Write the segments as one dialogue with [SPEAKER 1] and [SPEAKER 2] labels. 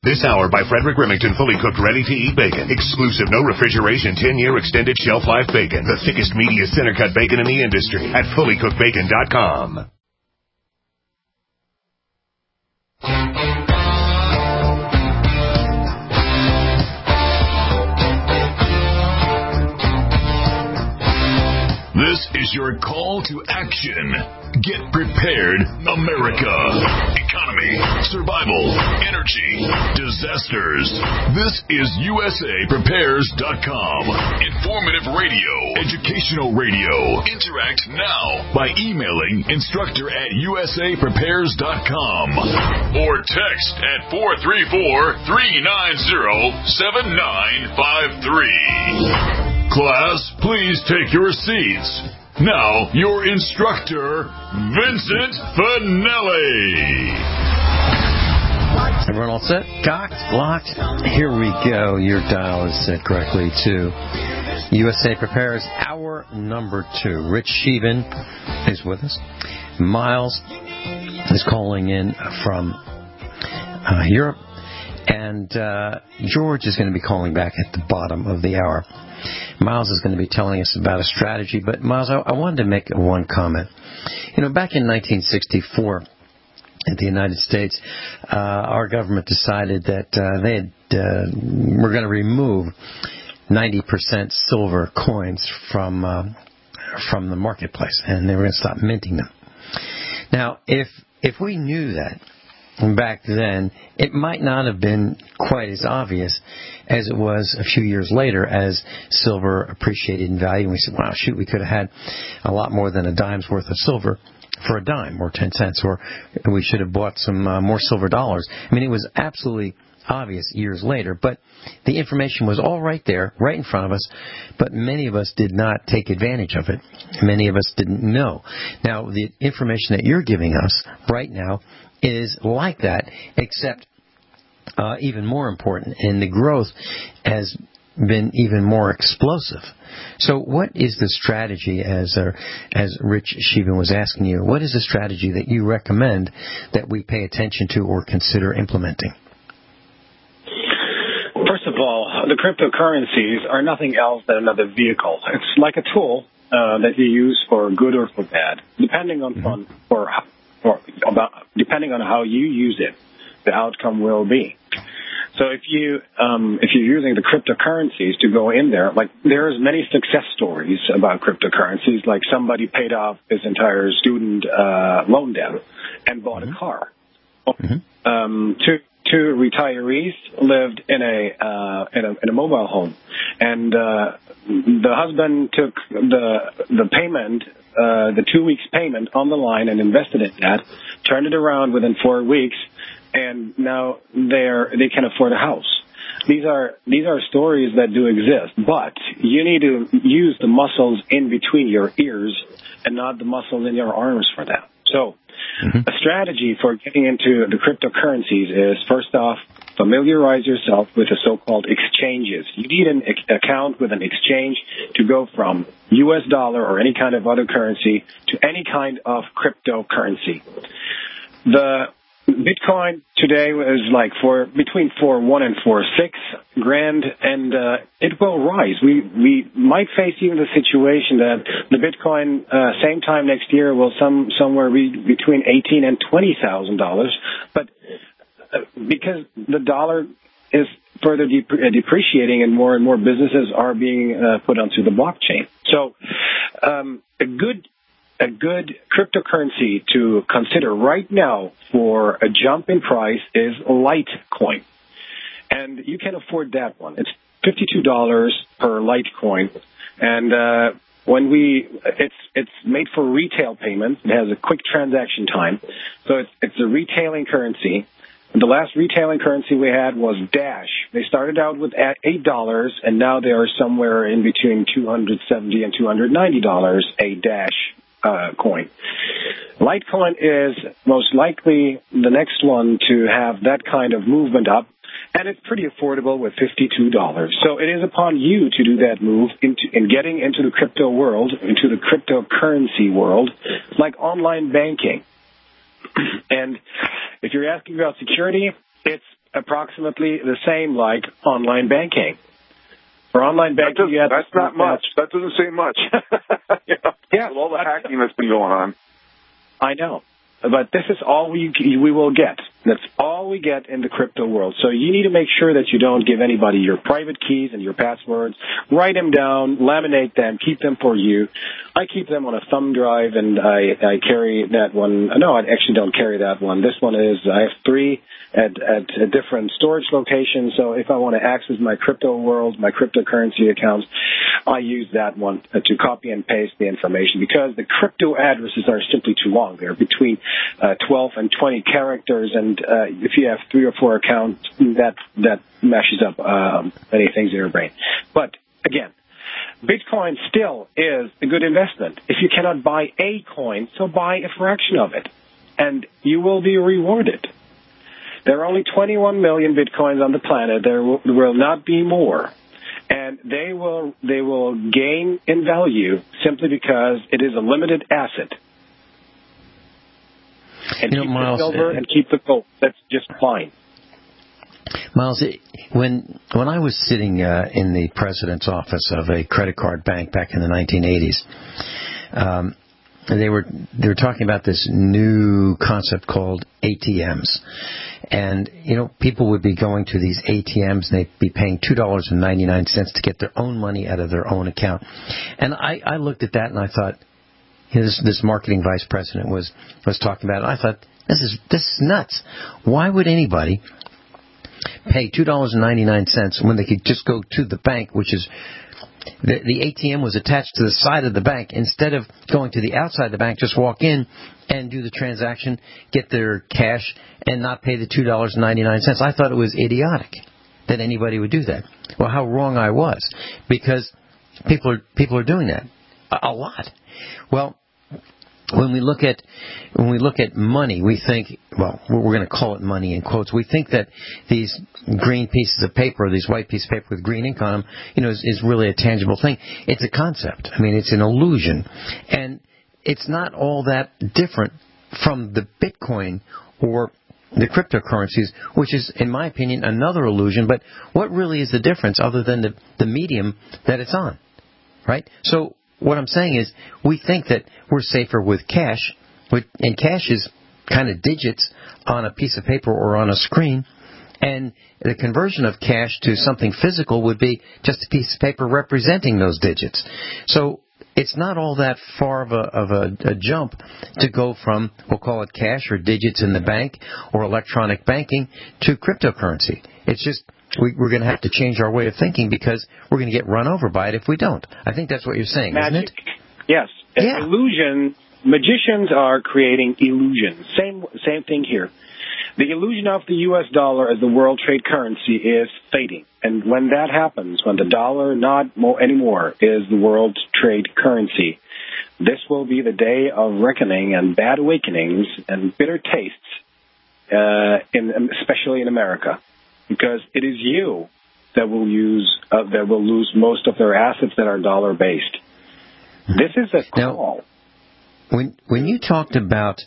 [SPEAKER 1] This hour by Frederick Remington, fully cooked, ready-to-eat bacon. Exclusive, no refrigeration, 10-year extended shelf life bacon. The thickest, meatiest center-cut bacon in the industry at fullycookedbacon.com. This is your call to action. Get prepared, America. Economy, survival, energy, disasters. This is USAPrepares.com. Informative radio, educational radio. Interact now by emailing instructor@USAPrepares.com or text at 434-390-7953. Class, please take your seats. Now, your instructor, Vincent Finelli.
[SPEAKER 2] Everyone all set? Cocked? Locked? Here we go. Your dial is set correctly to USA Prepares, hour number 2. Rich Sheevan is with us. Miles is calling in from Europe. And George is going to be calling back at the bottom of the hour. Miles is going to be telling us about a strategy. But, Miles, I wanted to make one comment. You know, back in 1964, in the United States, our government decided that they were going to remove 90% silver coins from the marketplace, and they were going to stop minting them. Now, if we knew that back then, it might not have been quite as obvious as it was a few years later as silver appreciated in value. And we said, wow, shoot, we could have had a lot more than a dime's worth of silver for a dime or 10 cents, or we should have bought some more silver dollars. I mean, it was absolutely obvious years later, but the information was all right there, right in front of us, but many of us did not take advantage of it. Many of us didn't know. Now, the information that you're giving us right now is like that, except even more important, and the growth has been even more explosive. So what is the strategy, as Rich Sheevan was asking you, what is the strategy that you recommend that we pay attention to or consider implementing?
[SPEAKER 3] First of all, the cryptocurrencies are nothing else than another vehicle. It's like a tool that you use for good or for bad, depending on depending on how you use it, the outcome will be. So if you're using the cryptocurrencies to go in there, like there's many success stories about cryptocurrencies, like somebody paid off his entire student loan debt and bought a car. Two retirees lived in a mobile home, and the husband took the payment, the 2 weeks payment on the line and invested in that, turned it around within 4 weeks, and now they can afford a house. These are stories that do exist, but you need to use the muscles in between your ears and not the muscles in your arms for that. So a strategy for getting into the cryptocurrencies is, first off, familiarize yourself with the so-called exchanges. You need an account with an exchange to go from U.S. dollar or any kind of other currency to any kind of cryptocurrency. The Bitcoin today is like between 4.1 and 4.6 grand, and it will rise. We might face even the situation that the Bitcoin same time next year will somewhere be between $18,000 and $20,000, but because the dollar is further depreciating and more businesses are being put onto the blockchain. So a good cryptocurrency to consider right now for a jump in price is Litecoin. And you can afford that one. It's $52 per Litecoin. And it's made for retail payments. It has a quick transaction time. So it's a retailing currency. The last retailing currency we had was Dash. They started out with $8, and now they are somewhere in between $270 and $290 a Dash coin. Litecoin is most likely the next one to have that kind of movement up, and it's pretty affordable with $52. So it is upon you to do that move in getting into the crypto world, into the cryptocurrency world, like online banking. And if you're asking about security, it's approximately the same like online banking. For online banking,
[SPEAKER 4] that's not much. That doesn't say much.
[SPEAKER 3] Yeah,
[SPEAKER 4] with all the hacking that's been going on.
[SPEAKER 3] I know. But this is all we will get. That's all we get in the crypto world. So you need to make sure that you don't give anybody your private keys and your passwords. Write them down, laminate them, keep them for you. I keep them on a thumb drive, and I carry that one. No, I actually don't carry that one. This one is, I have 3 at different storage locations. So if I want to access my crypto world, my cryptocurrency accounts, I use that one to copy and paste the information, because the crypto addresses are simply too long. They're between 12 and 20 characters, and if you have 3 or 4 accounts, that meshes up many things in your brain. But again, Bitcoin still is a good investment. If you cannot buy a coin, so buy a fraction of it, and you will be rewarded. There are only 21 million Bitcoins on the planet. There will not be more. And they will gain in value simply because it is a limited asset. And keep
[SPEAKER 2] Miles,
[SPEAKER 3] the silver and keep the gold. That's just fine.
[SPEAKER 2] Miles, when I was sitting in the president's office of a credit card bank back in the 1980s, they were talking about this new concept called ATMs. And, people would be going to these ATMs and they'd be paying $2.99 to get their own money out of their own account. And I looked at that and I thought, this marketing vice president was talking about it. I thought, this is nuts. Why would anybody pay $2.99 when they could just go to the bank, which is the ATM was attached to the side of the bank. Instead of going to the outside of the bank, just walk in and do the transaction, get their cash, and not pay the $2.99. I thought it was idiotic that anybody would do that. Well, how wrong I was, because people are doing that a lot. Well, when we look at money, we think, well, we're going to call it money in quotes. We think that these green pieces of paper, or these white pieces of paper with green ink on them, is really a tangible thing. It's a concept. I mean, it's an illusion, and it's not all that different from the Bitcoin or the cryptocurrencies, which is, in my opinion, another illusion. But what really is the difference other than the medium that it's on, right? So what I'm saying is, we think that we're safer with cash, and cash is kind of digits on a piece of paper or on a screen, and the conversion of cash to something physical would be just a piece of paper representing those digits. So it's not all that far of a jump to go from, we'll call it cash or digits in the bank or electronic banking, to cryptocurrency. It's just we're going to have to change our way of thinking, because we're going to get run over by it if we don't. I think that's what you're saying,
[SPEAKER 3] Magic.
[SPEAKER 2] Isn't it?
[SPEAKER 3] Yes.
[SPEAKER 2] Yeah.
[SPEAKER 3] Illusion. Magicians are creating illusions. Same thing here. The illusion of the U.S. dollar as the world trade currency is fading. And when that happens, when the dollar not more anymore is the world trade currency, this will be the day of reckoning and bad awakenings and bitter tastes, especially in America, because it is you that will lose most of their assets that are dollar based. This is a call.
[SPEAKER 2] Now, when you talked about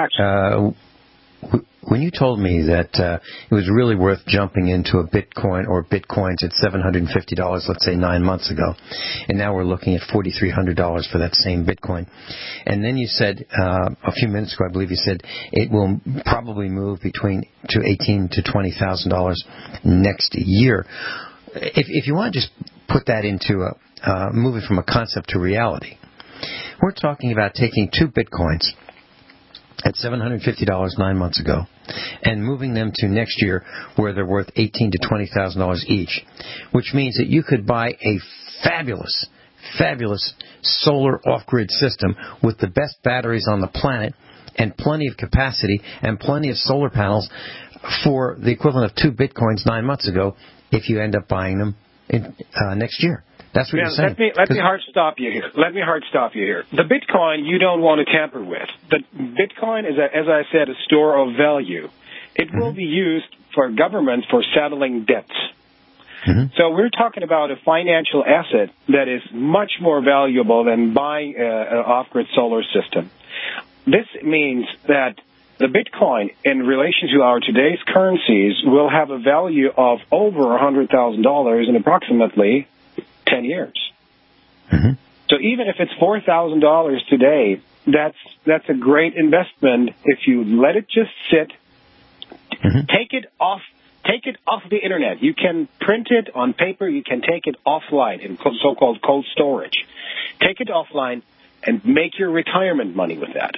[SPEAKER 2] when you told me that it was really worth jumping into a Bitcoin or Bitcoins at $750, let's say 9 months ago, and now we're looking at $4,300 for that same Bitcoin, and then you said a few minutes ago, I believe you said it will probably move to $18,000 to $20,000 next year. If you want to just put that into moving from a concept to reality, we're talking about taking 2 Bitcoins at $750 9 months ago, and moving them to next year where they're worth $18,000 to $20,000 each, which means that you could buy a fabulous solar off-grid system with the best batteries on the planet and plenty of capacity and plenty of solar panels for the equivalent of 2 Bitcoins 9 months ago if you end up buying them next year. That's what you're saying.
[SPEAKER 3] Let me hard stop you here. The Bitcoin you don't want to tamper with. The Bitcoin is, as I said, a store of value. It will be used for governments for settling debts. Mm-hmm. So we're talking about a financial asset that is much more valuable than buying an off-grid solar system. This means that the Bitcoin in relation to our today's currencies will have a value of over $100,000 in approximately 10 years.
[SPEAKER 2] Mm-hmm.
[SPEAKER 3] So even if it's $4,000 today, that's a great investment if you let it just sit.
[SPEAKER 2] Mm-hmm.
[SPEAKER 3] Take it off the internet. You can print it on paper. You can take it offline in so-called cold storage. Take it offline and make your retirement money with that.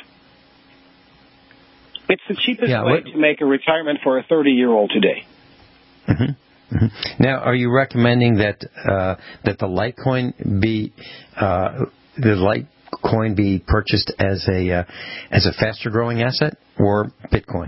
[SPEAKER 3] It's the cheapest way to make a retirement for a 30-year-old today.
[SPEAKER 2] Mm-hmm. Mm-hmm. Now, are you recommending that the Litecoin be purchased as a faster growing asset or Bitcoin?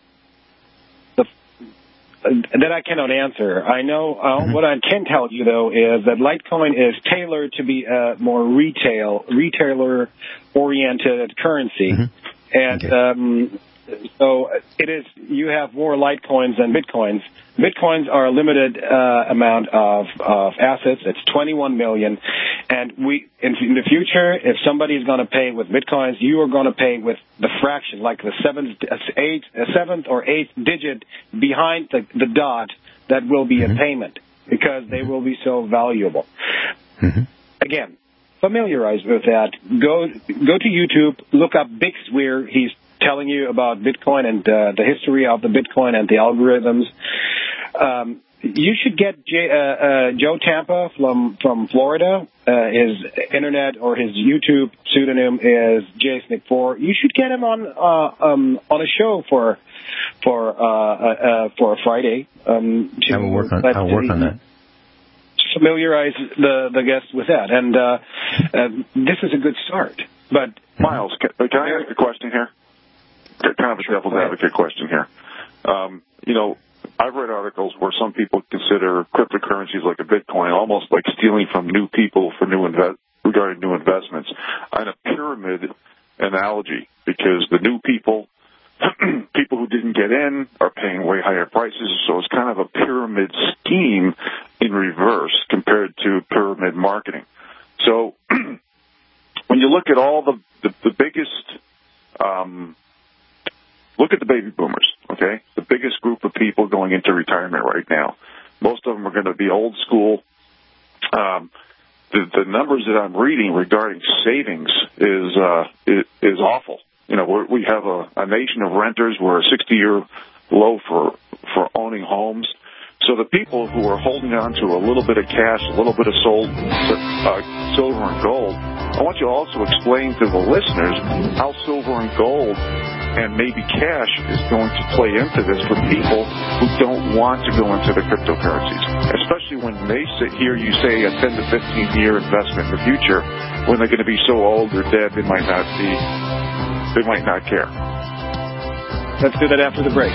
[SPEAKER 3] That I cannot answer. I know what I can tell you though is that Litecoin is tailored to be a more retailer oriented currency, and so it is. You have more Litecoins than Bitcoins. Bitcoins are a limited amount of assets. It's 21 million, and in the future, if somebody is going to pay with Bitcoins, you are going to pay with the fraction, like the seventh or eighth digit behind the dot. That will be a payment because they will be so valuable.
[SPEAKER 2] Mm-hmm.
[SPEAKER 3] Again, familiarize with that. Go to YouTube, look up Bixweir. He's telling you about Bitcoin and the history of the Bitcoin and the algorithms. You should get Joe Tampa from Florida. His internet or his YouTube pseudonym is JSNIC4. You should get him on a show for a Friday.
[SPEAKER 2] I will work on that.
[SPEAKER 3] Familiarize the guests with that, and this is a good start. But
[SPEAKER 4] Miles, can I ask a question here? Kind of a devil's advocate question here. I've read articles where some people consider cryptocurrencies like a Bitcoin almost like stealing from new people for regarding new investments on a pyramid analogy, because the new people who didn't get in are paying way higher prices, so it's kind of a pyramid scheme in reverse compared to pyramid marketing. So when you look at all the biggest look at the baby boomers, okay? The biggest group of people going into retirement right now. Most of them are going to be old school. The numbers that I'm reading regarding savings is awful. We have a nation of renters. We're a 60-year low for owning homes. So the people who are holding on to a little bit of cash, a little bit of silver and gold, I want you to also explain to the listeners how silver and gold and maybe cash is going to play into this for people who don't want to go into the cryptocurrencies, especially when they hear you say a 10 to 15-year investment in the future. When they're going to be so old or dead, they might not care.
[SPEAKER 3] Let's do that after the break.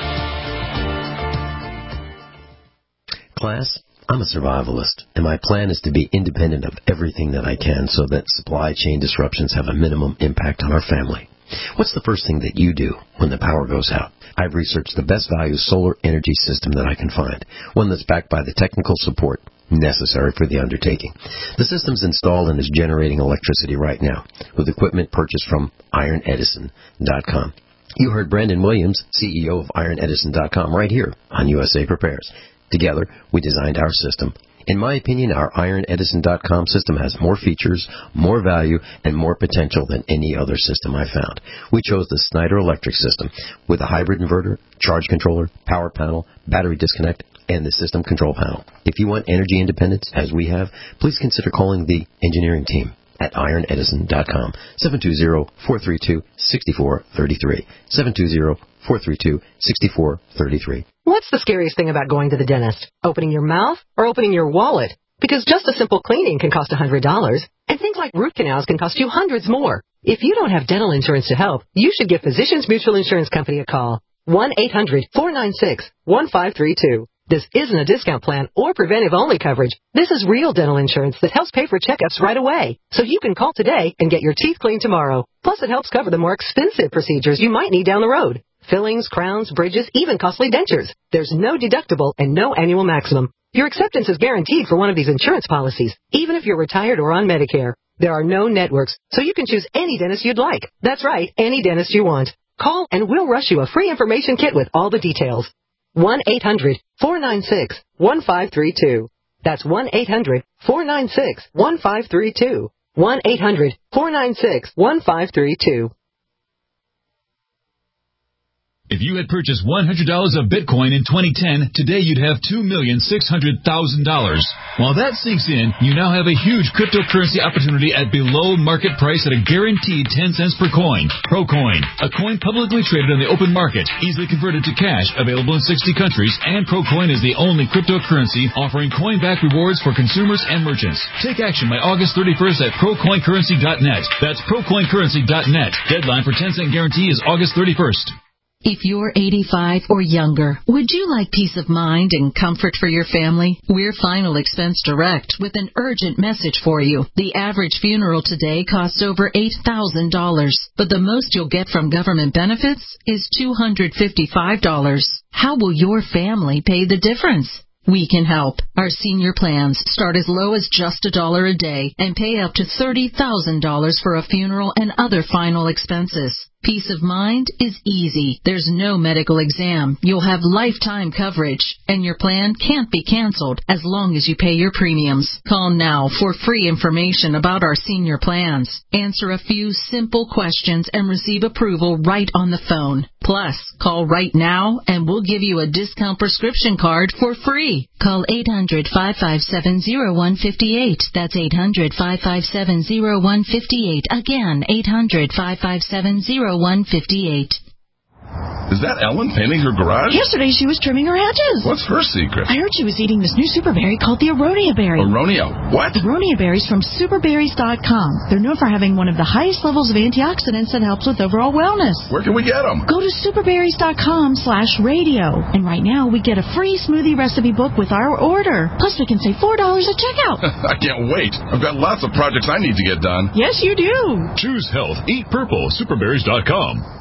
[SPEAKER 2] Class, I'm a survivalist, and my plan is to be independent of everything that I can so that supply chain disruptions have a minimum impact on our family. What's the first thing that you do when the power goes out? I've researched the best value solar energy system that I can find, one that's backed by the technical support necessary for the undertaking. The system's installed and is generating electricity right now with equipment purchased from IronEdison.com. You heard Brandon Williams, CEO of IronEdison.com, right here on USA Prepares. Together, we designed our system. In my opinion, our IronEdison.com system has more features, more value, and more potential than any other system I found. We chose the Snyder Electric system with a hybrid inverter, charge controller, power panel, battery disconnect, and the system control panel. If you want energy independence, as we have, please consider calling the engineering team at IronEdison.com, 720-432-6433, 720-432-6433.
[SPEAKER 5] What's the scariest thing about going to the dentist? Opening your mouth or opening your wallet? Because just a simple cleaning can cost $100, and things like root canals can cost you hundreds more. If you don't have dental insurance to help, you should give Physicians Mutual Insurance Company a call. 1-800-496-1532. This isn't a discount plan or preventive-only coverage. This is real dental insurance that helps pay for checkups right away. So you can call today and get your teeth cleaned tomorrow. Plus, it helps cover the more expensive procedures you might need down the road. Fillings, crowns, bridges, even costly dentures. There's no deductible and no annual maximum. Your acceptance is guaranteed for one of these insurance policies, even if you're retired or on Medicare. There are no networks, so you can choose any dentist you'd like. That's right, any dentist you want. Call and we'll rush you a free information kit with all the details. 1-800-496-1532. That's 1-800-496-1532. 1-800-496-1532.
[SPEAKER 6] If you had purchased $100 of Bitcoin in 2010, today you'd have $2,600,000. While that sinks in, you now have a huge cryptocurrency opportunity at below market price at a guaranteed 10 cents per coin. Procoin, a coin publicly traded on the open market, easily converted to cash, available in 60 countries, and Procoin is the only cryptocurrency offering coin-back rewards for consumers and merchants. Take action by August 31st at procoincurrency.net. That's procoincurrency.net. Deadline for 10-cent guarantee is August 31st.
[SPEAKER 7] If you're 85 or younger, would you like peace of mind and comfort for your family? We're Final Expense Direct with an urgent message for you. The average funeral today costs over $8,000, but the most you'll get from government benefits is $255. How will your family pay the difference? We can help. Our senior plans start as low as just $1 a day and pay up to $30,000 for a funeral and other final expenses. Peace of mind is easy. There's no medical exam. You'll have lifetime coverage, and your plan can't be canceled as long as you pay your premiums. Call now for free information about our senior plans. Answer a few simple questions and receive approval right on the phone. Plus, call right now and we'll give you a discount prescription card for free. Call 800-557-0158. That's 800-557-0158. Again, 800-557-0158.
[SPEAKER 8] Is that Ellen painting her garage?
[SPEAKER 9] Yesterday she was trimming her hedges.
[SPEAKER 8] What's her secret?
[SPEAKER 9] I heard she was eating this new super berry called the Aronia berry.
[SPEAKER 8] Aronia? What?
[SPEAKER 9] Aronia berries from superberries.com. They're known for having one of the highest levels of antioxidants that helps with overall wellness.
[SPEAKER 8] Where can we get them?
[SPEAKER 9] Go to superberries.com/radio. And right now we get a free smoothie recipe book with our order. Plus we can save $4 at checkout.
[SPEAKER 8] I can't wait. I've got lots of projects I need to get done.
[SPEAKER 9] Yes, you do.
[SPEAKER 1] Choose health. Eat purple. Superberries.com.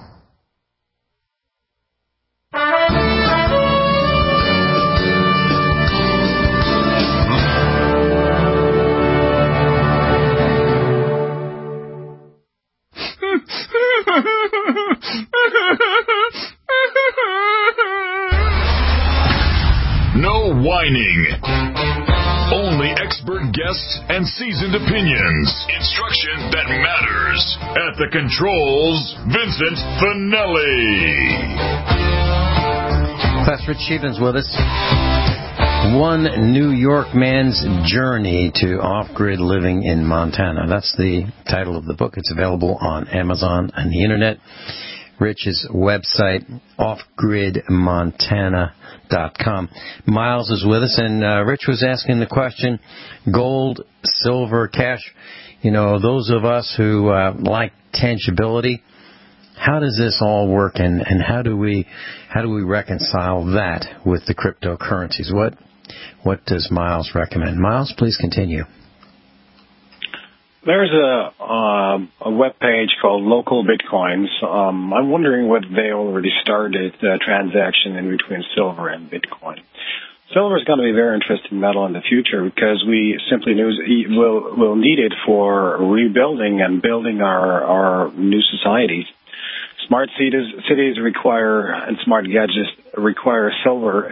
[SPEAKER 1] No whining. Only expert guests and seasoned opinions. Instruction that matters. At the controls, Vincent Finelli.
[SPEAKER 2] Class Rich Sheevan's with us. One New York Man's Journey to Off-Grid Living in Montana. That's the title of the book. It's available on Amazon and the Internet. Rich's website, offgridmontana.com. Miles is with us, and Rich was asking the question, gold, silver, cash, those of us who like tangibility, how does this all work, and how do we reconcile that with the cryptocurrencies? What does Miles recommend? Miles, please continue.
[SPEAKER 3] There's a web page called Local Bitcoins. I'm wondering whether they already started a transaction in between silver and Bitcoin. Silver is going to be a very interesting metal in the future because we simply will need it for rebuilding and building our new societies. Smart cities require, and smart gadgets require silver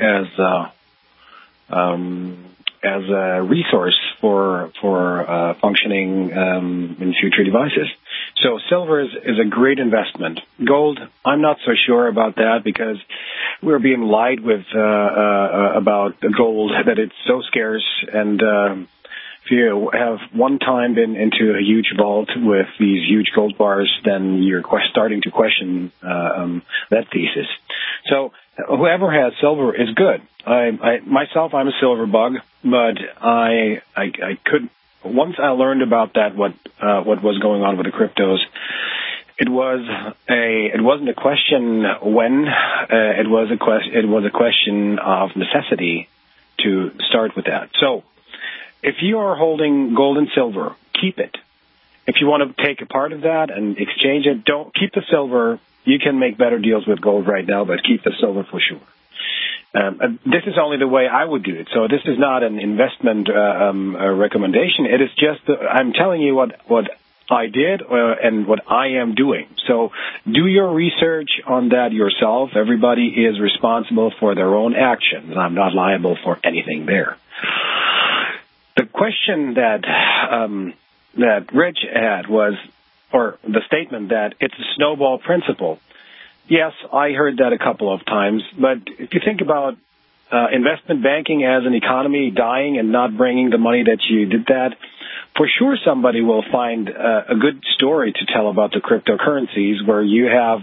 [SPEAKER 3] as a resource for functioning in future devices. So silver is a great investment. Gold, I'm not so sure about that because we're being lied with about gold, that it's so scarce. And if you have one time been into a huge vault with these huge gold bars, then you're starting to question that thesis. So whoever has silver is good. Myself, I'm a silver bug, but I could, once I learned about that, what was going on with the cryptos, it wasn't a question when, it was a question of necessity to start with that. So if you are holding gold and silver, keep it. If you want to take a part of that and exchange it, don't keep the silver. You can make better deals with gold right now, but keep the silver for sure. This is only the way I would do it. So this is not an investment recommendation. It is just I'm telling you what I did and what I am doing. So do your research on that yourself. Everybody is responsible for their own actions, and I'm not liable for anything there. The question that Rich had was, or the statement that it's a snowball principle. Yes, I heard that a couple of times, but if you think about investment banking as an economy dying and not bringing the money that you did that, for sure somebody will find a good story to tell about the cryptocurrencies where you have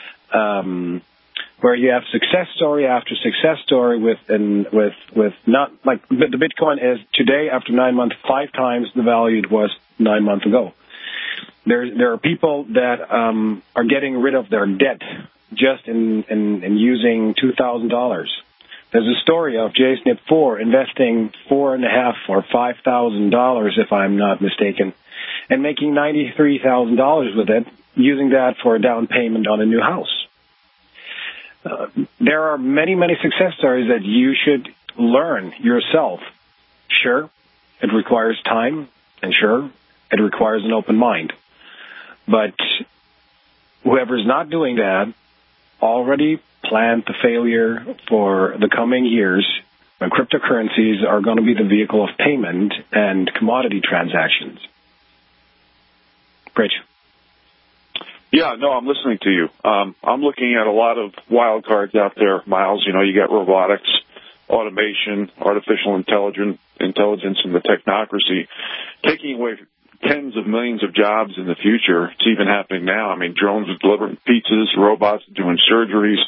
[SPEAKER 3] success story after success story with not like the Bitcoin is today after 9 months 5 times the value it was 9 months ago. There are people that are getting rid of their debt just in using $2,000. There's a story of JSNIP4 investing $4,500 or $5,000, if I'm not mistaken, and making $93,000 with it, using that for a down payment on a new house. There are many, many success stories that you should learn yourself. Sure, it requires time, and sure, it requires an open mind. But whoever's not doing that already planned the failure for the coming years when cryptocurrencies are going to be the vehicle of payment and commodity transactions. Rich?
[SPEAKER 4] Yeah, no, I'm listening to you. I'm looking at a lot of wild cards out there, Miles. You know, you got robotics, automation, artificial intelligence, and the technocracy taking away tens of millions of jobs in the future. It's even happening now. I mean, drones are delivering pizzas, robots doing surgeries,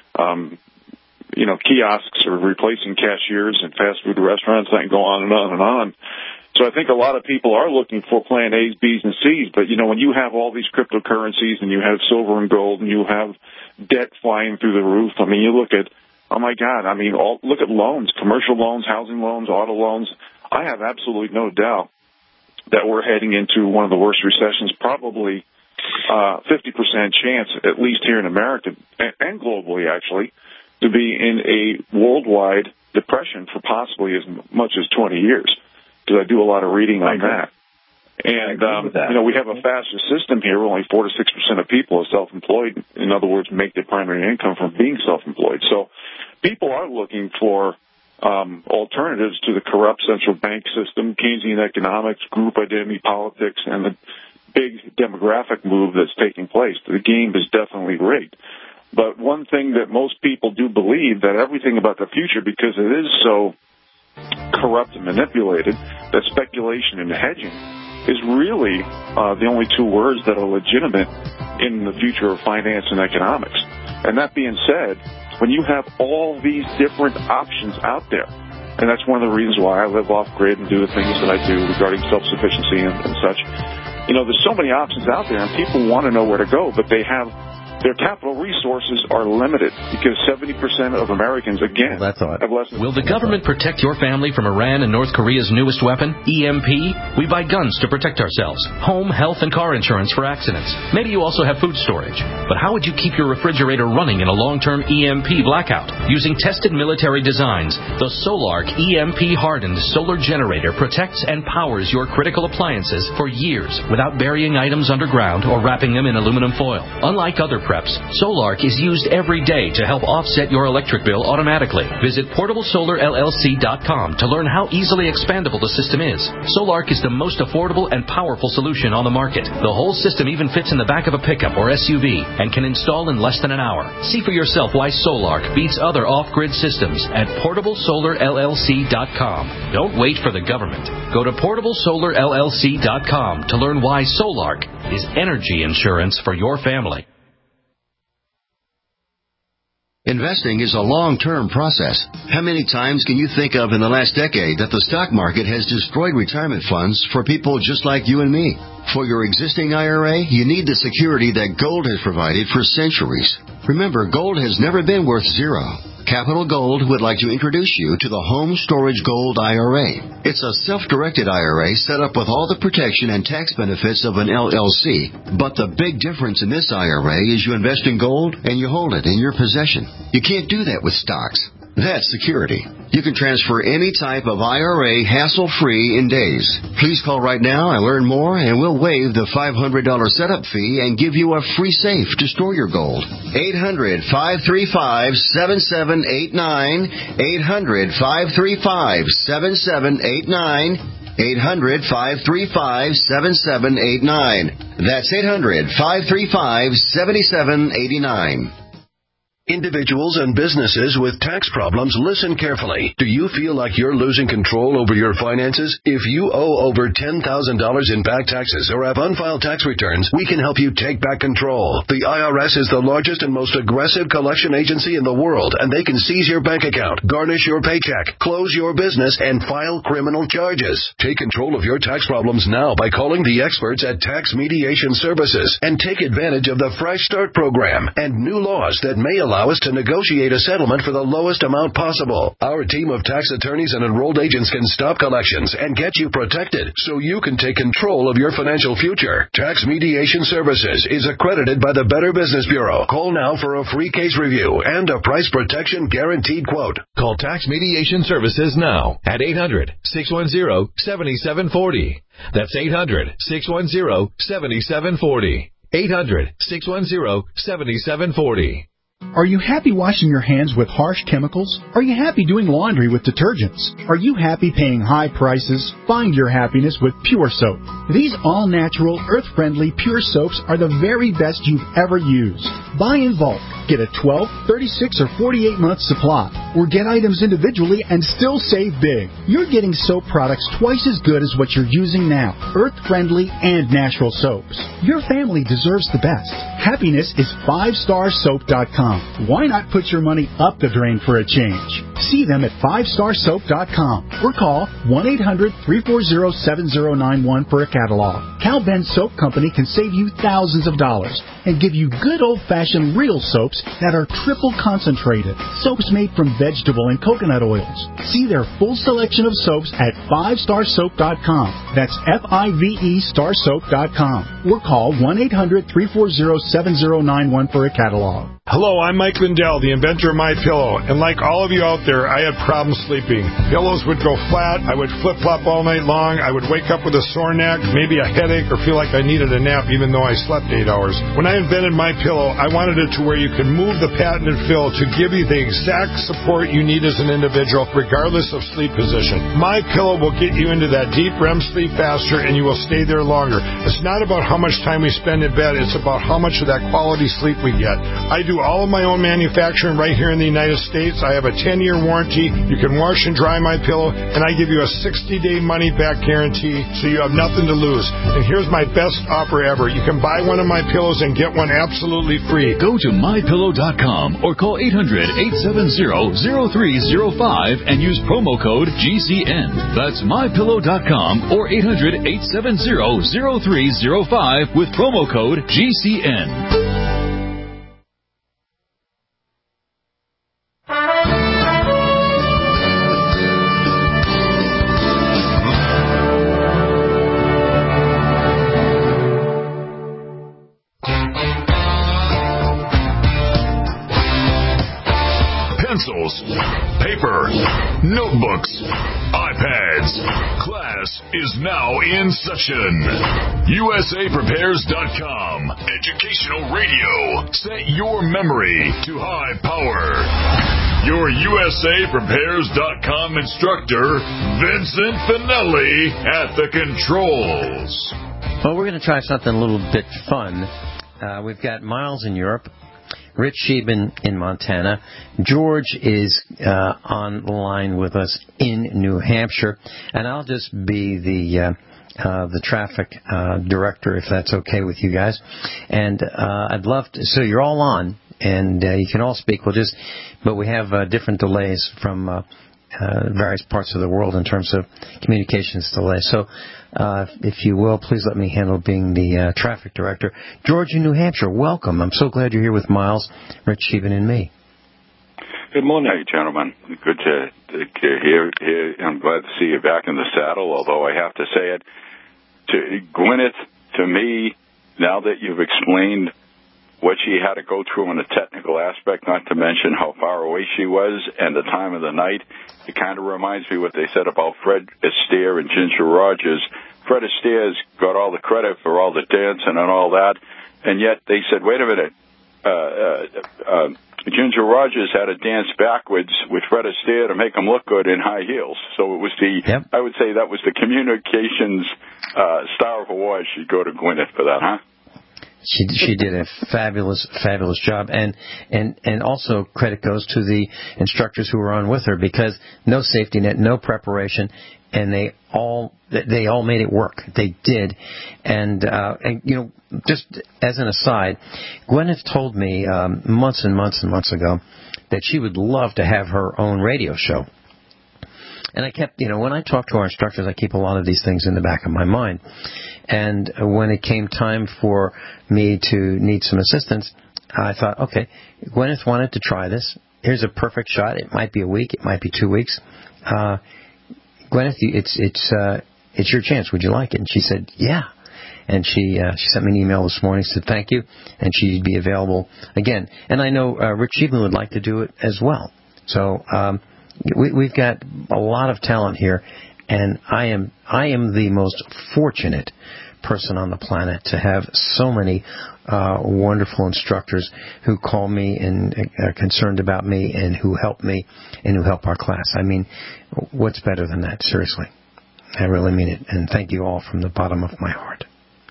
[SPEAKER 4] kiosks are replacing cashiers in fast food restaurants. I can go on and on and on. So I think a lot of people are looking for plan A's, B's, and C's. But, you know, when you have all these cryptocurrencies and you have silver and gold and you have debt flying through the roof, I mean, you look at, oh, my God, I mean, look at loans, commercial loans, housing loans, auto loans. I have absolutely no doubt that we're heading into one of the worst recessions, probably 50% chance, at least here in America and globally, actually, to be in a worldwide depression for possibly as much as 20 years, because I do a lot of reading on that. And, we have a faster system here. Only 4 to 6% of people are self-employed. In other words, make their primary income from being self-employed. So people are looking for alternatives to the corrupt central bank system, Keynesian economics, group identity politics, and the big demographic move that's taking place. The game is definitely rigged. But one thing that most people do believe, that everything about the future, because it is so corrupt and manipulated, that speculation and hedging is really the only two words that are legitimate in the future of finance and economics. And that being said, when you have all these different options out there, and that's one of the reasons why I live off-grid and do the things that I do regarding self-sufficiency and such, you know, there's so many options out there, and people want to know where to go, but they have their capital resources are limited because 70% of Americans, again, have less than...
[SPEAKER 10] Will the government protect your family from Iran and North Korea's newest weapon, EMP? We buy guns to protect ourselves, home, health, and car insurance for accidents. Maybe you also have food storage. But how would you keep your refrigerator running in a long-term EMP blackout? Using tested military designs, the Solark EMP-hardened solar generator protects and powers your critical appliances for years without burying items underground or wrapping them in aluminum foil. Unlike other preps, Solark is used every day to help offset your electric bill automatically. Visit PortableSolarLLC.com to learn how easily expandable the system is. Solark is the most affordable and powerful solution on the market. The whole system even fits in the back of a pickup or SUV and can install in less than an hour. See for yourself why Solark beats other off-grid systems at PortableSolarLLC.com. Don't wait for the government. Go to PortableSolarLLC.com to learn why Solark is energy insurance for your family.
[SPEAKER 11] Investing is a long-term process. How many times can you think of in the last decade that the stock market has destroyed retirement funds for people just like you and me? For your existing IRA, you need the security that gold has provided for centuries. Remember, gold has never been worth zero. Capital Gold would like to introduce you to the Home Storage Gold IRA. It's a self-directed IRA set up with all the protection and tax benefits of an LLC. But the big difference in this IRA is you invest in gold and you hold it in your possession. You can't do that with stocks. That's security. You can transfer any type of IRA hassle-free in days. Please call right now and learn more, and we'll waive the $500 setup fee and give you a free safe to store your gold. 800-535-7789. 800-535-7789. 800-535-7789. That's 800-535-7789.
[SPEAKER 12] Individuals and businesses with tax problems, listen carefully. Do you feel like you're losing control over your finances? If you owe over $10,000 in back taxes or have unfiled tax returns, we can help you take back control. The IRS is the largest and most aggressive collection agency in the world, and they can seize your bank account, garnish your paycheck, close your business, and file criminal charges. Take control of your tax problems now by calling the experts at Tax Mediation Services and take advantage of the Fresh Start program and new laws that may allow us to negotiate a settlement for the lowest amount possible. Our team of tax attorneys and enrolled agents can stop collections and get you protected so you can take control of your financial future. Tax Mediation Services is accredited by the Better Business Bureau. Call now for a free case review and a price protection guaranteed quote.
[SPEAKER 13] Call Tax Mediation Services now at 800-610-7740. That's 800-610-7740. 800-610-7740.
[SPEAKER 14] Are you happy washing your hands with harsh chemicals? Are you happy doing laundry with detergents? Are you happy paying high prices? Find your happiness with Pure Soap. These all-natural, earth-friendly Pure Soaps are the very best you've ever used. Buy in bulk. Get a 12, 36, or 48-month supply. Or get items individually and still save big. You're getting soap products twice as good as what you're using now. Earth-friendly and natural soaps. Your family deserves the best. Happiness is 5starsoap.com. Why not put your money up the drain for a change? See them at 5starsoap.com or call 1-800-340-7091 for a catalog. Cal Ben Soap Company can save you thousands of dollars and give you good old-fashioned real soaps that are triple concentrated. Soaps made from vegetable and coconut oils. See their full selection of soaps at 5starsoap.com. That's F-I-V-E starsoap.com or call 1-800-340-7091 for a catalog.
[SPEAKER 15] Hello, I'm Mike Lindell, the inventor of MyPillow, and like all of you out there, I had problems sleeping. Pillows would go flat, I would flip-flop all night long, I would wake up with a sore neck, maybe a headache, or feel like I needed a nap even though I slept 8 hours. When I invented MyPillow, I wanted it to where you can move the patented fill to give you the exact support you need as an individual, regardless of sleep position. MyPillow will get you into that deep REM sleep faster, and you will stay there longer. It's not about how much time we spend in bed, it's about how much of that quality sleep we get. I do all of my own manufacturing right here in the United States. I have a 10-year warranty. You can wash and dry my pillow, and I give you a 60-day money-back guarantee, so you have nothing to lose. And here's my best offer ever. You can buy one of my pillows and get one absolutely free.
[SPEAKER 6] Go to MyPillow.com or call 800-870-0305 and use promo code GCN. That's MyPillow.com or 800-870-0305 with promo code GCN.
[SPEAKER 1] Pencils, paper, notebooks, iPads. Class is now in session. USAPrepares.com. Educational radio. Set your memory to high power. Your USAPrepares.com instructor, Vincent Finelli, at the controls.
[SPEAKER 2] Well, we're going to try something a little bit fun. We've got Miles in Europe, Rich Sheben in Montana. George is on the line with us in New Hampshire, and I'll just be the traffic director, if that's okay with you guys. And I'd love to. So you're all on, and you can all speak. But we have different delays from various parts of the world in terms of communications delay. So if you will, please let me handle being the traffic director. George in New Hampshire, welcome. I'm so glad you're here with Miles, Rich Sheben, and me.
[SPEAKER 16] Good morning. Hey, gentlemen. Good to hear. I'm glad to see you back in the saddle, although I have to say it. To Gwyneth, to me, now that you've explained what she had to go through in a technical aspect, not to mention how far away she was and the time of the night. It kind of reminds me what they said about Fred Astaire and Ginger Rogers. Fred Astaire's got all the credit for all the dancing and all that, and yet they said, wait a minute, Ginger Rogers had to dance backwards with Fred Astaire to make him look good in high heels. So it was I would say that was the communications Star of Awards. She'd go to Gwyneth for that, huh?
[SPEAKER 2] She did a fabulous job, and also credit goes to the instructors who were on with her, because no safety net, no preparation, and they all made it work. They did, and you know, just as an aside, Gwyneth told me months and months and months ago that she would love to have her own radio show. And I kept, you know, when I talk to our instructors, I keep a lot of these things in the back of my mind. And when it came time for me to need some assistance, I thought, okay, Gwyneth wanted to try this. Here's a perfect shot. It might be a week. It might be 2 weeks. Gwyneth, it's your chance. Would you like it? And she said, yeah. And she sent me an email this morning, said thank you, and she'd be available again. And I know Rich Sheevan would like to do it as well. So we've got a lot of talent here, and I am the most fortunate person on the planet to have so many wonderful instructors who call me and are concerned about me and who help me and who help our class. I mean, what's better than that? Seriously. I really mean it. And thank you all from the bottom of my heart.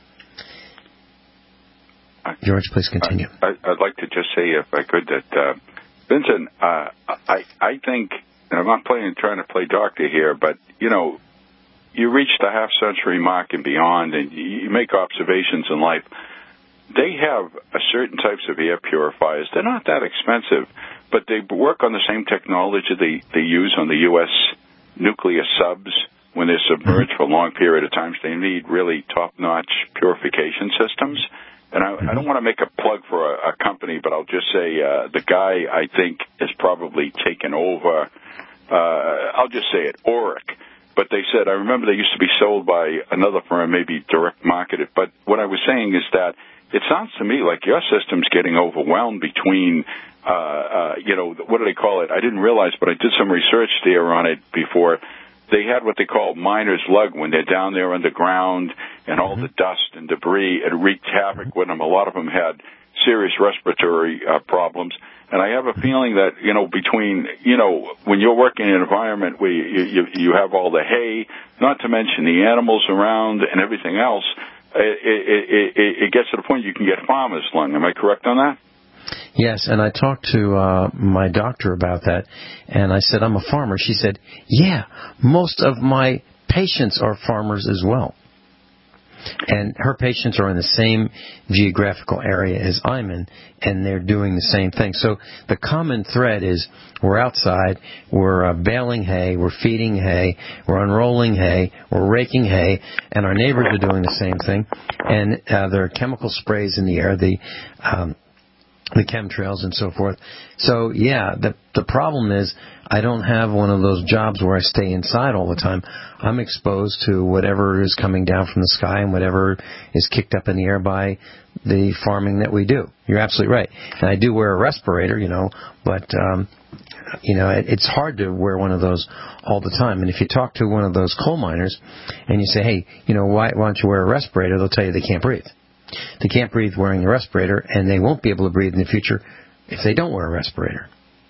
[SPEAKER 2] George, please continue.
[SPEAKER 16] I'd like to just say, if I could, that Vincent, I think, and I'm not trying to play doctor here, but, you know, you reach the half-century mark and beyond, and you make observations in life. They have certain types of air purifiers. They're not that expensive, but they work on the same technology they use on the U.S. nuclear subs when they're submerged for a long period of time. So they need really top-notch purification systems. And I don't want to make a plug for a company, but I'll just say the guy, I think, has probably taken over, I'll just say it, Auric. But they said, I remember they used to be sold by another firm, maybe direct marketed. But what I was saying is that it sounds to me like your system's getting overwhelmed between, you know, what do they call it? I didn't realize, but I did some research there on it before. They had what they call miner's lug when they're down there underground, and all the dust and debris, it wreaked havoc with them. A lot of them had serious respiratory problems. And I have a feeling that, you know, between, you know, when you're working in an environment where you have all the hay, not to mention the animals around and everything else, it gets to the point you can get farmer's lung. Am I correct on that?
[SPEAKER 2] Yes, and I talked to my doctor about that, and I said, I'm a farmer. She said, yeah, most of my patients are farmers as well. And her patients are in the same geographical area as I'm in, and they're doing the same thing. So the common thread is we're outside, we're baling hay, we're feeding hay, we're unrolling hay, we're raking hay, and our neighbors are doing the same thing. And there are chemical sprays in the air, the chemtrails and so forth. So, yeah, the problem is I don't have one of those jobs where I stay inside all the time. I'm exposed to whatever is coming down from the sky and whatever is kicked up in the air by the farming that we do. You're absolutely right. And I do wear a respirator, you know, but, you know, it's hard to wear one of those all the time. And if you talk to one of those coal miners and you say, hey, you know, why don't you wear a respirator? They'll tell you they can't breathe. They can't breathe wearing a respirator, and they won't be able to breathe in the future if they don't wear a respirator.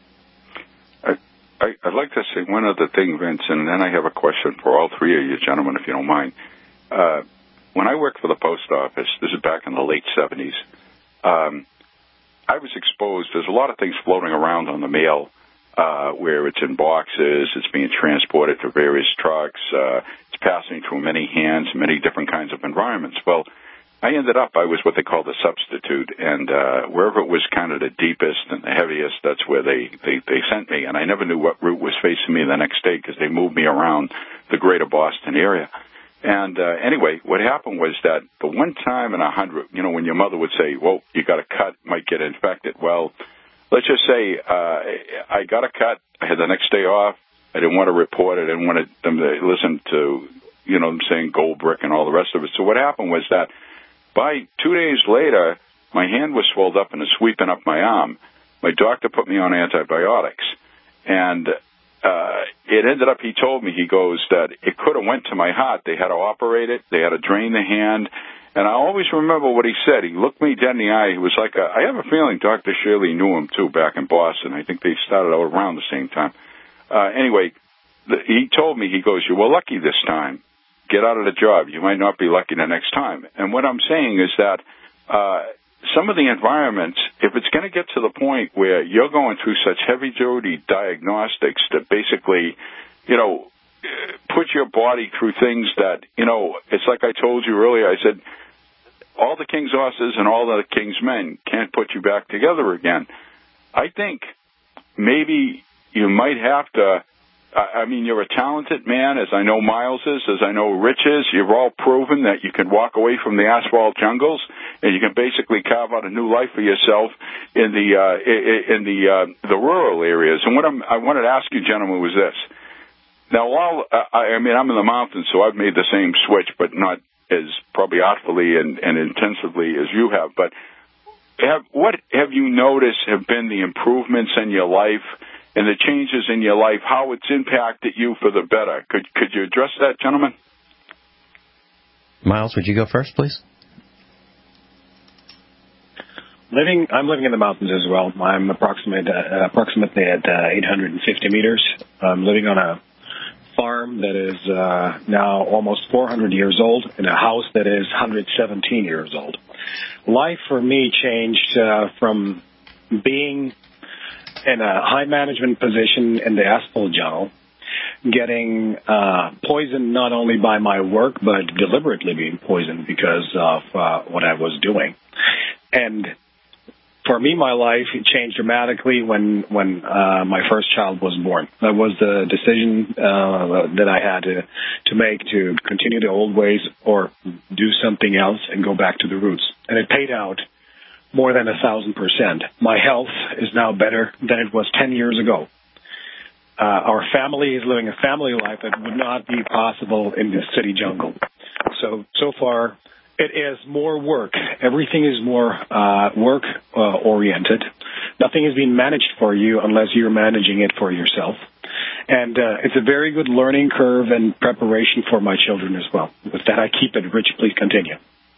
[SPEAKER 16] I'd like to say one other thing, Vince, and then I have a question for all three of you gentlemen, if you don't mind. When I worked for the post office, this is back in the late 70s, I was exposed. There's a lot of things floating around on the mail where it's in boxes, it's being transported to various trucks, it's passing through many hands, many different kinds of environments. Well, I ended up, I was what they call the substitute, and wherever it was kind of the deepest and the heaviest, that's where they sent me. And I never knew what route was facing me the next day because they moved me around the greater Boston area. And anyway, what happened was that the one time in 100, you know, when your mother would say, well, you got a cut, might get infected. Well, let's just say I got a cut. I had the next day off. I didn't want to report it. I didn't want them to listen to, you know, them saying gold brick and all the rest of it. So what happened was that by 2 days later, my hand was swelled up and was sweeping up my arm. My doctor put me on antibiotics, and it ended up, he told me, he goes, that it could have went to my heart. They had to operate it. They had to drain the hand. And I always remember what he said. He looked me dead in the eye. He was like, I have a feeling Dr. Shirley knew him, too, back in Boston. I think they started out around the same time. Anyway, he told me, he goes, you were lucky this time. Get out of the job. You might not be lucky the next time. And what I'm saying is that some of the environments, if it's going to get to the point where you're going through such heavy-duty diagnostics that basically, put your body through things that, it's like I told you earlier, I said, all the king's horses and all the king's men can't put you back together again. I think maybe you might have to, you're a talented man, as I know Miles is, as I know Rich is. You've all proven that you can walk away from the asphalt jungles and you can basically carve out a new life for yourself in the rural areas. And what I wanted to ask you, gentlemen, was this. Now, I'm in the mountains, so I've made the same switch, but not as probably artfully and intensively as you have. But what have you noticed have been the improvements in your life and the changes in your life, how it's impacted you for the better? Could you address that, gentlemen?
[SPEAKER 2] Miles, would you go first, please?
[SPEAKER 3] I'm living in the mountains as well. I'm approximately at 850 meters. I'm living on a farm that is now almost 400 years old in a house that is 117 years old. Life for me changed from being in a high management position in the asphalt jungle, getting poisoned not only by my work, but deliberately being poisoned because of what I was doing. And for me, my life changed dramatically when my first child was born. That was the decision that I had to make, to continue the old ways or do something else and go back to the roots. And it paid out more than 1,000%. My health is now better than it was 10 years ago. Our family is living a family life that would not be possible in the city jungle. So far, it is more work. Everything is more work-oriented. Nothing is being managed for you unless you're managing it for yourself. And it's a very good learning curve and preparation for my children as well. With that, I keep it. Rich, please continue.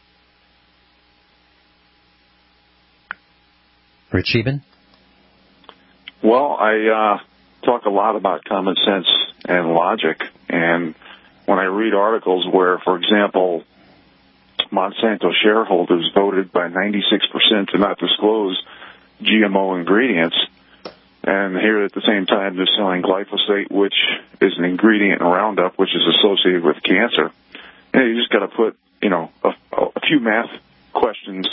[SPEAKER 2] Rich Eben?
[SPEAKER 4] Well, I talk a lot about common sense and logic. And when I read articles where, for example, Monsanto shareholders voted by 96% to not disclose GMO ingredients, and here at the same time they're selling glyphosate, which is an ingredient in Roundup, which is associated with cancer. And you just got to put, a few math questions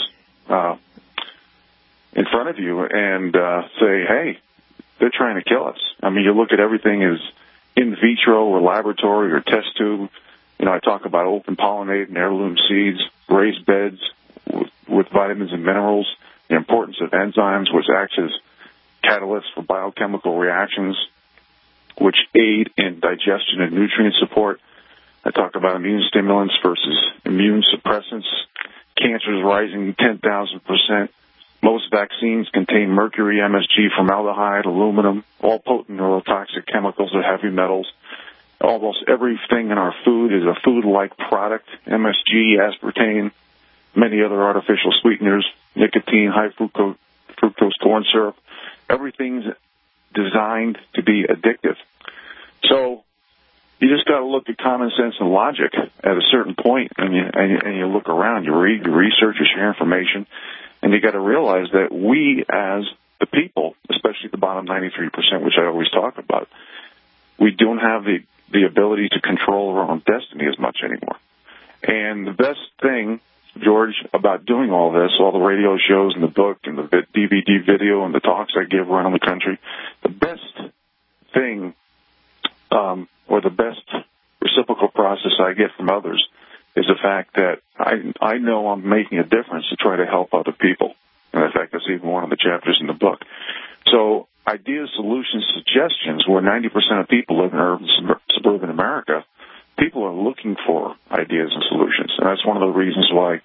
[SPEAKER 4] in front of you and say, hey, they're trying to kill us. You look at everything as in vitro or laboratory or test tube. I talk about open pollinated and heirloom seeds, raised beds with vitamins and minerals, the importance of enzymes, which act as catalysts for biochemical reactions, which aid in digestion and nutrient support. I talk about immune stimulants versus immune suppressants. Cancer is rising 10,000%. Most vaccines contain mercury, MSG, formaldehyde, aluminum, all potent neurotoxic chemicals or heavy metals. Almost everything in our food is a food-like product. MSG, aspartame, many other artificial sweeteners, nicotine, high fructose corn syrup. Everything's designed to be addictive. So you just got to look at common sense and logic at a certain point, and you look around, you read, you research, you share information, and you got to realize that we as the people, especially the bottom 93%, which I always talk about, we don't have the ability to control our own destiny as much anymore. And the best thing, George, about doing all this, all the radio shows and the book and the DVD video and the talks I give around the country, the best thing or the best reciprocal process I get from others is the fact that I know I'm making a difference to try to help other people. And in fact, that's even one of the chapters in the book. So ideas, solutions, suggestions, where 90% of people live in urban, suburban America, people are looking for ideas and solutions. And that's one of the reasons why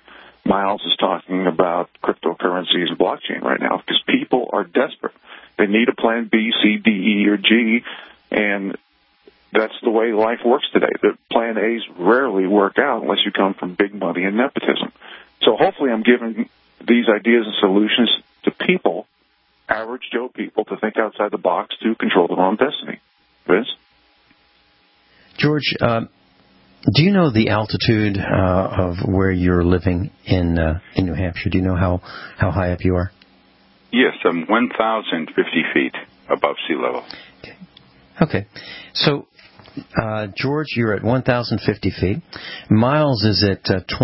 [SPEAKER 4] Miles is talking about cryptocurrencies and blockchain right now because people are desperate. They need a plan B, C, D, E, or G, and that's the way life works today. The plan A's rarely work out unless you come from big money and nepotism. So hopefully I'm giving these ideas and solutions to people, average Joe people, to think outside the box to control their own destiny. Vince?
[SPEAKER 2] George, do you know the altitude of where you're living in New Hampshire? Do you know how high up you are?
[SPEAKER 16] Yes, I'm 1,050 feet above sea level.
[SPEAKER 2] Okay. So, George, you're at 1,050 feet. Miles is at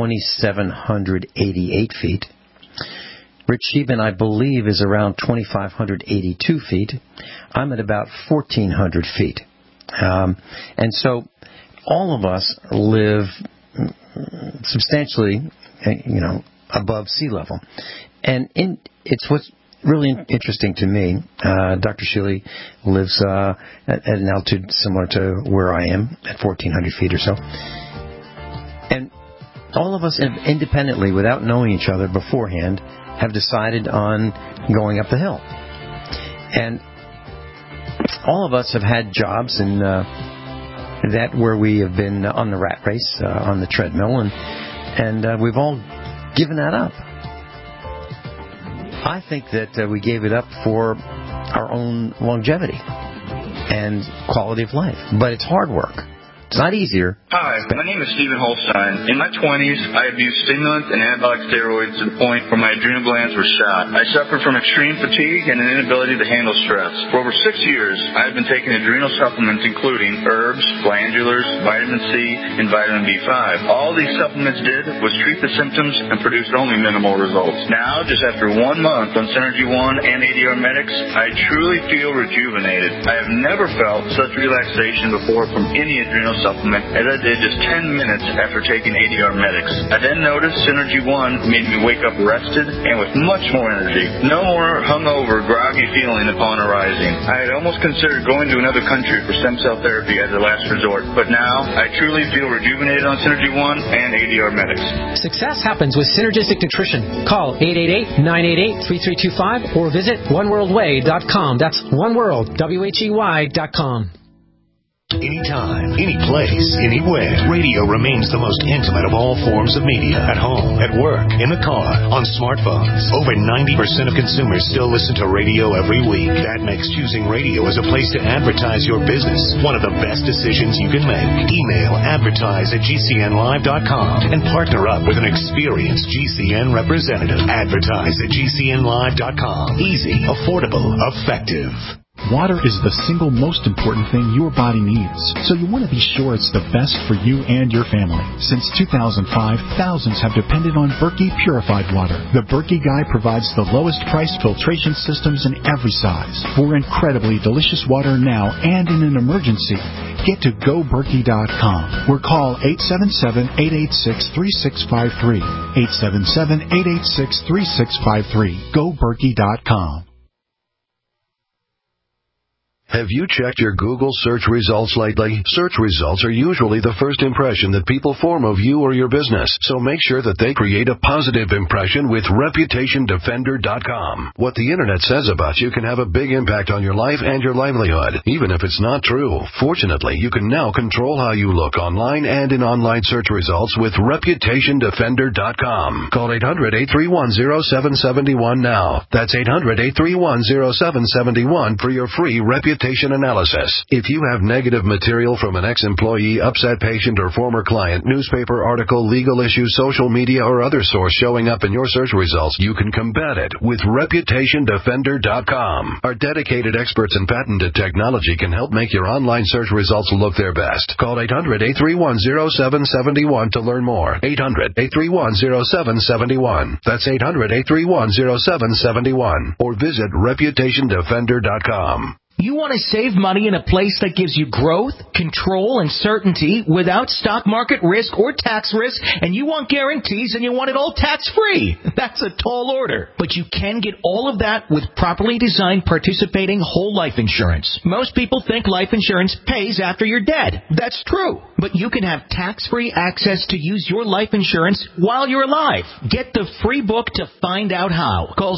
[SPEAKER 2] 2,788 feet. Rich Sheben, I believe, is around 2,582 feet. I'm at about 1,400 feet. And so all of us live substantially, above sea level. And it's what's really interesting to me. Dr. Shealy lives at an altitude similar to where I am, at 1,400 feet or so. And all of us independently, without knowing each other beforehand, have decided on going up the hill. And all of us have had jobs in that where we have been on the rat race, on the treadmill, and we've all given that up. I think that we gave it up for our own longevity and quality of life. But it's hard work. It's not easier.
[SPEAKER 17] Hi, my name is Stephen Holstein. In my 20s, I abused stimulants and anabolic steroids to the point where my adrenal glands were shot. I suffered from extreme fatigue and an inability to handle stress. For over 6 years, I have been taking adrenal supplements including herbs, glandulars, vitamin C, and vitamin B5. All these supplements did was treat the symptoms and produced only minimal results. Now, just after 1 month on Synergy One and ADR Medics, I truly feel rejuvenated. I have never felt such relaxation before from any adrenal supplement as I did just 10 minutes after taking ADR Medics. I then noticed Synergy One made me wake up rested and with much more energy. No more hungover, groggy feeling upon arising. I had almost considered going to another country for stem cell therapy as a last resort, but now I truly feel rejuvenated on Synergy One and ADR Medics.
[SPEAKER 18] Success happens with synergistic nutrition. Call 888-988-3325 or visit oneworldway.com. That's oneworld.com.
[SPEAKER 19] Anytime, any place, anywhere. Radio remains the most intimate of all forms of media. At home, at work, in the car, on smartphones. Over 90% of consumers still listen to radio every week. That makes choosing radio as a place to advertise your business one of the best decisions you can make. Email advertise@gcnlive.com and partner up with an experienced GCN representative. Advertise@gcnlive.com. Easy, affordable, effective.
[SPEAKER 14] Water is the single most important thing your body needs, so you want to be sure it's the best for you and your family. Since 2005, thousands have depended on Berkey purified water. The Berkey Guy provides the lowest priced filtration systems in every size. For incredibly delicious water now and in an emergency, get to GoBerkey.com or call 877-886-3653. 877-886-3653. GoBerkey.com.
[SPEAKER 12] Have you checked your Google search results lately? Search results are usually the first impression that people form of you or your business, so make sure that they create a positive impression with ReputationDefender.com. What the Internet says about you can have a big impact on your life and your livelihood, even if it's not true. Fortunately, you can now control how you look online and in online search results with ReputationDefender.com. Call 800-831-0771 now. That's 800-831-0771 for your free reputation analysis. If you have negative material from an ex-employee, upset patient, or former client, newspaper article, legal issue, social media, or other source showing up in your search results, you can combat it with ReputationDefender.com. Our dedicated experts in patented technology can help make your online search results look their best. Call 800-831-0771 to learn more. 800-831-0771. That's 800-831-0771. Or visit ReputationDefender.com.
[SPEAKER 20] You want to save money in a place that gives you growth, control, and certainty without stock market risk or tax risk, and you want guarantees and you want it all tax-free. That's a tall order. But you can get all of that with properly designed participating whole life insurance. Most people think life insurance pays after you're dead. That's true. but you can have tax-free access to use your life insurance while you're alive. Get the free book to find out how. Call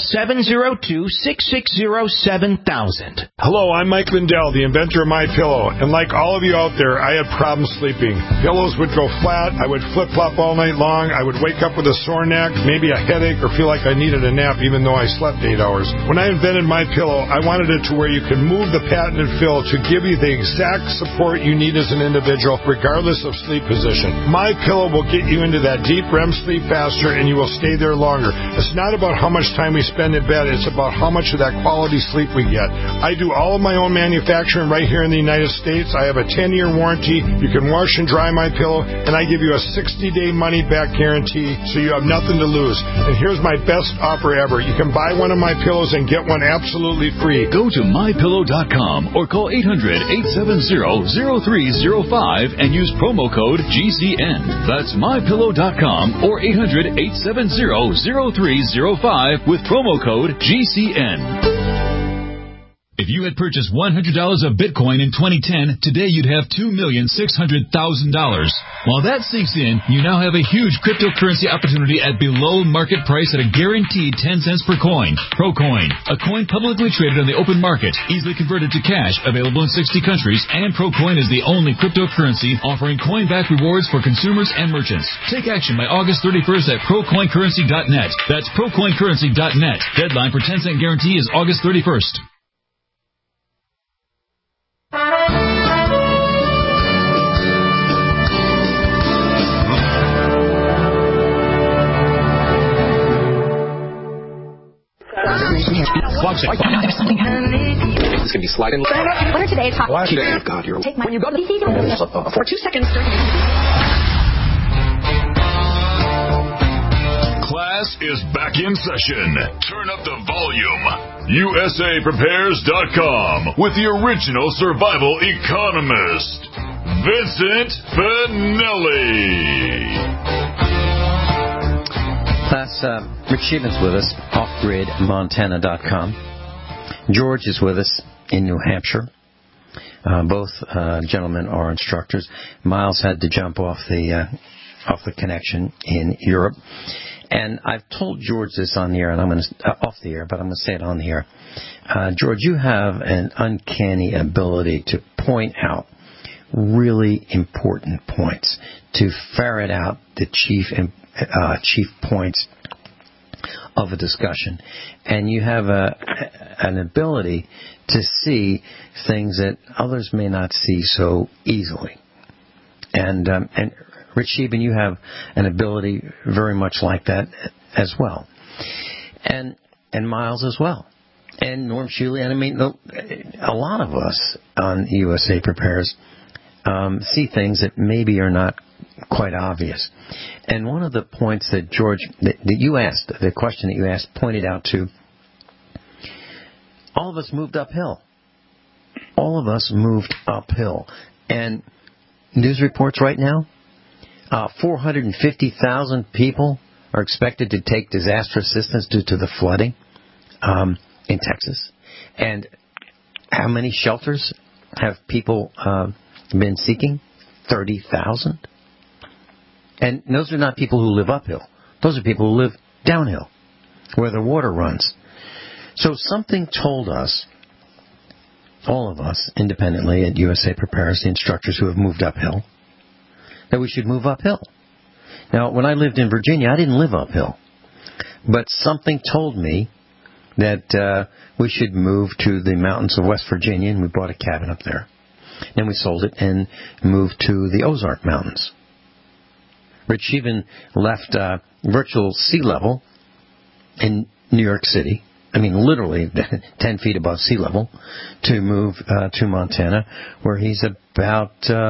[SPEAKER 20] 702-660-7000.
[SPEAKER 15] Hello, I'm Mike Lindell, the inventor of MyPillow, and like all of you out there, I had problems sleeping. Pillows would go flat, I would flip-flop all night long, I would wake up with a sore neck, maybe a headache, or feel like I needed a nap even though I slept 8 hours. When I invented MyPillow, I wanted it to where you can move the patented fill to give you the exact support you need as an individual, regardless of sleep position. MyPillow will get you into that deep REM sleep faster, and you will stay there longer. It's not about how much time we spend in bed, it's about how much of that quality sleep we get. I do all of my own manufacturing right here in the United States. I have a 10-year warranty. You can wash and dry MyPillow, and I give you a 60-day money-back guarantee, so you have nothing to lose. And here's my best offer ever. You can buy one of my pillows and get one absolutely free.
[SPEAKER 6] Go to MyPillow.com or call 800-870-0305 and use promo code GCN. That's MyPillow.com or 800-870-0305 with promo code GCN. If you had purchased $100 of Bitcoin in 2010, today you'd have $2,600,000. While that sinks in, you now have a huge cryptocurrency opportunity at below market price at a guaranteed 10 cents per coin. Procoin, a coin publicly traded on the open market, easily converted to cash, available in 60 countries, and Procoin is the only cryptocurrency offering coin-back rewards for consumers and merchants. Take action by August 31st at ProCoinCurrency.net. That's ProCoinCurrency.net. Deadline for 10-cent guarantee is August 31st.
[SPEAKER 18] This can be sliding.
[SPEAKER 21] What are today's hot?
[SPEAKER 18] Why today? God, you're.
[SPEAKER 21] Take my. When you go to the for 2 seconds.
[SPEAKER 1] Class is back in session. Turn up the volume. USAPrepares.com with the original survival economist, Vincent Finelli.
[SPEAKER 2] Class, Rich Sheehan's with us, offgridmontana.com. George is with us in New Hampshire. Both gentlemen are instructors. Miles had to jump off the connection in Europe. And I've told George this on the air, and I'm going to off the air, but I'm going to say it on the air. George, you have an uncanny ability to point out really important points, to ferret out the chief points of a discussion, and you have an ability to see things that others may not see so easily. And Rich Sheehan, you have an ability very much like that as well, and Miles as well, and Norm Shealy. And I mean, a lot of us on USA Prepares see things that maybe are not quite obvious. And one of the points that George, that you asked, the question that you asked, pointed out to, all of us moved uphill. All of us moved uphill. And news reports right now, 450,000 people are expected to take disaster assistance due to the flooding in Texas. And how many shelters have people been seeking? 30,000. And those are not people who live uphill. Those are people who live downhill, where the water runs. So something told us, all of us, independently at USA Prepares, the instructors who have moved uphill, that we should move uphill. Now, when I lived in Virginia, I didn't live uphill. But something told me that we should move to the mountains of West Virginia, and we bought a cabin up there. Then we sold it and moved to the Ozark Mountains. Rich even left virtual sea level in New York City, I mean literally 10 feet above sea level, to move to Montana, where he's about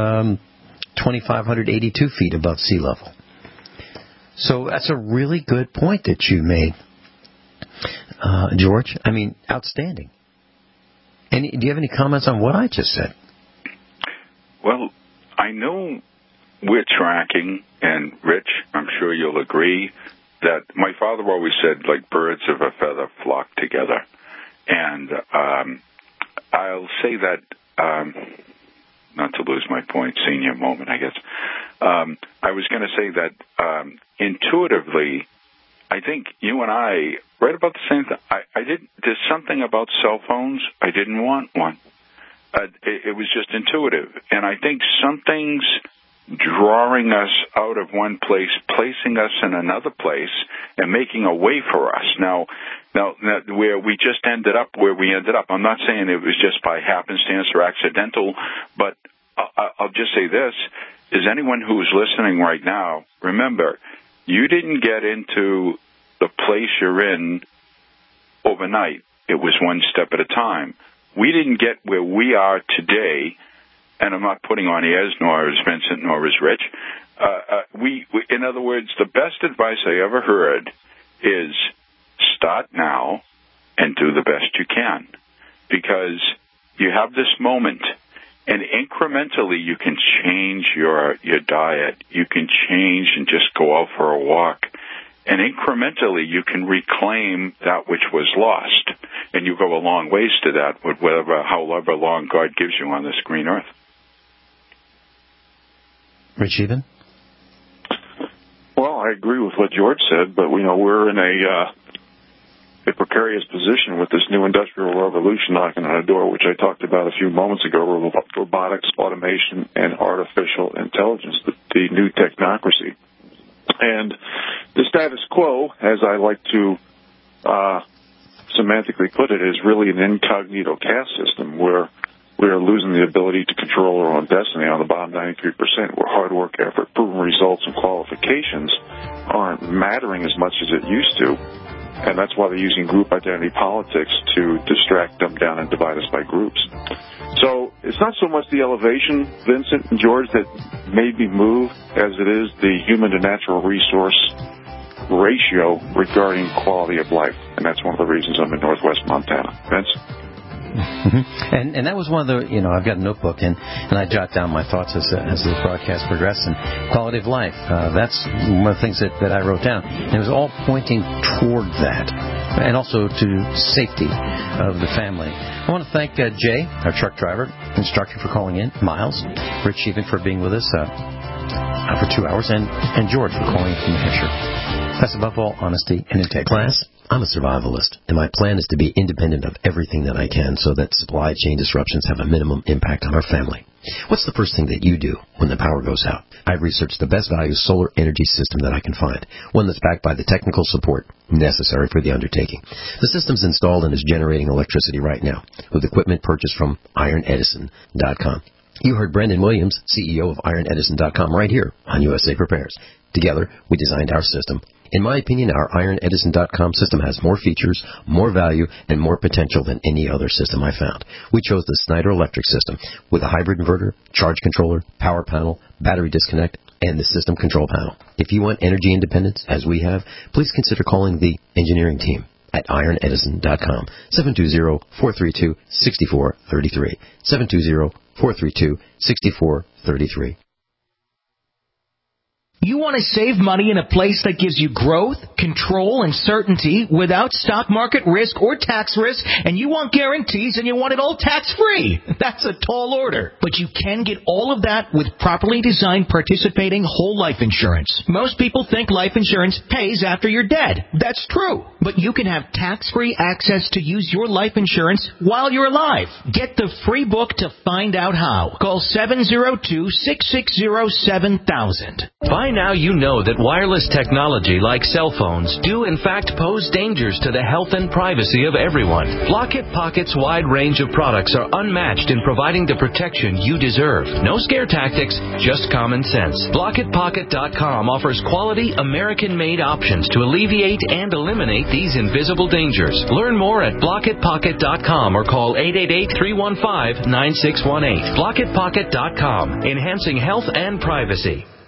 [SPEAKER 2] 2,582 feet above sea level. So that's a really good point that you made, George. I mean, outstanding. And do you have any comments on what I just said?
[SPEAKER 16] Well, I know we're tracking, and Rich, I'm sure you'll agree, that my father always said, like birds of a feather flock together. And I'll say that not to lose my point, senior moment, I guess. I was going to say that intuitively, I think you and I, right about the same thing. There's something about cell phones. I didn't want one. It was just intuitive. And I think something's drawing us out of one place, placing us in another place, and making a way for us. Now, where we just ended up where we ended up, I'm not saying it was just by happenstance or accidental, but I'll just say this, is anyone who's listening right now, remember, you didn't get into the place you're in overnight. It was one step at a time. We didn't get where we are today, and I'm not putting on airs, nor is Vincent, nor is Rich. We, in other words, the best advice I ever heard is start now and do the best you can, because you have this moment, and incrementally you can change your diet. You can change and just go out for a walk. And incrementally, you can reclaim that which was lost. And you go a long ways to that with however long God gives you on this green earth.
[SPEAKER 2] Rich Even?
[SPEAKER 4] Well, I agree with what George said, but we're in a precarious position with this new industrial revolution knocking on the door, which I talked about a few moments ago, robotics, automation, and artificial intelligence, the new technocracy. And the status quo, as I like to semantically put it, is really an incognito caste system where we are losing the ability to control our own destiny on the bottom 93%, where hard work, effort, proven results, and qualifications aren't mattering as much as it used to. And that's why they're using group identity politics to distract them down and divide us by groups. So it's not so much the elevation, Vincent and George, that made me move as it is the human to natural resource ratio regarding quality of life. And that's one of the reasons I'm in Northwest Montana. Vince?
[SPEAKER 2] Mm-hmm. And that was one of the, I've got a notebook, and I jot down my thoughts as the broadcast progressed. And quality of life, that's one of the things that I wrote down. And it was all pointing toward that, and also to safety of the family. I want to thank Jay, our truck driver, instructor, for calling in, Miles, Rich Even for being with us for 2 hours, and George for calling from New Hampshire. That's above all honesty and integrity.
[SPEAKER 5] Class, I'm a survivalist, and my plan is to be independent of everything that I can so that supply chain disruptions have a minimum impact on our family. What's the first thing that you do when the power goes out? I've researched the best value solar energy system that I can find, one that's backed by the technical support necessary for the undertaking. The system's installed and is generating electricity right now with equipment purchased from IronEdison.com. You heard Brendan Williams, CEO of IronEdison.com, right here on USA Prepares. Together, we designed our system. In my opinion, our IronEdison.com system has more features, more value, and more potential than any other system I found. We chose the Snyder Electric system with a hybrid inverter, charge controller, power panel, battery disconnect, and the system control panel. If you want energy independence, as we have, please consider calling the engineering team at IronEdison.com, 720-432-6433, 720-432-6433.
[SPEAKER 20] You want to save money in a place that gives you growth, control, and certainty without stock market risk or tax risk, and you want guarantees and you want it all tax-free. That's a tall order. But you can get all of that with properly designed participating whole life insurance. Most people think life insurance pays after you're dead. That's true. But you can have tax-free access to use your life insurance while you're alive. Get the free book to find out how. Call 702-660-7000.
[SPEAKER 10] By now you know that wireless technology like cell phones do in fact pose dangers to the health and privacy of everyone. Blockit Pocket's wide range of products are unmatched in providing the protection you deserve. No scare tactics, just common sense. BlockitPocket.com offers quality American-made options to alleviate and eliminate these invisible dangers. Learn more at BlockitPocket.com or call 888-315-9618. BlockitPocket.com, enhancing health and privacy.